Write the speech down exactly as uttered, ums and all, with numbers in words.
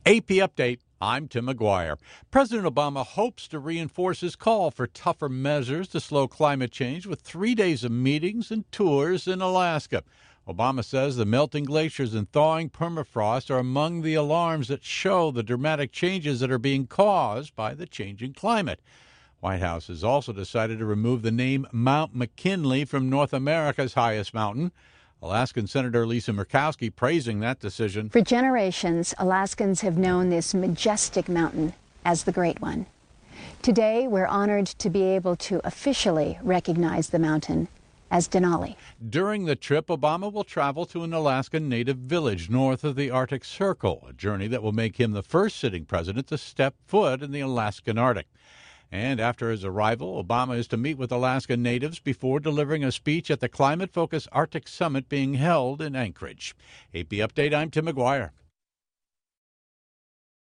A P Update. I'm Tim McGuire. President Obama hopes to reinforce his call for tougher measures to slow climate change with three days of meetings and tours in Alaska. Obama says the melting glaciers and thawing permafrost are among the alarms that show the dramatic changes that are being caused by the changing climate. White House has also decided to remove the name Mount McKinley from North America's highest mountain. Alaskan Senator Lisa Murkowski praising that decision. For generations, Alaskans have known this majestic mountain as the Great One. Today, we're honored to be able to officially recognize the mountain as Denali. During the trip, Obama will travel to an Alaskan native village north of the Arctic Circle, a journey that will make him the first sitting president to step foot in the Alaskan Arctic. And after his arrival, Obama is to meet with Alaskan natives before delivering a speech at the climate-focused Arctic Summit being held in Anchorage. A P Update, I'm Tim McGuire.